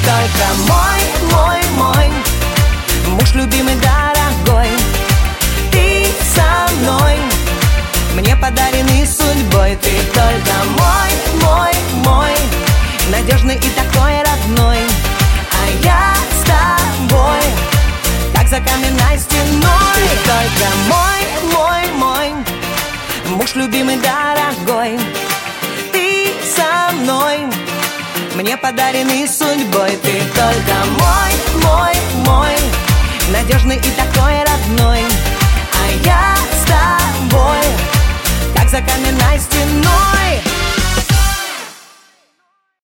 только мой муж любимый, дорогой. Ты со мной, мне подаренный судьбой. Ты только мой, надежный и такой родной. А я с тобой, как за каменной стеной. Ты только мой муж любимый, дорогой. Ты со мной, мне подаренный судьбой. Ты только мой, надежный и такой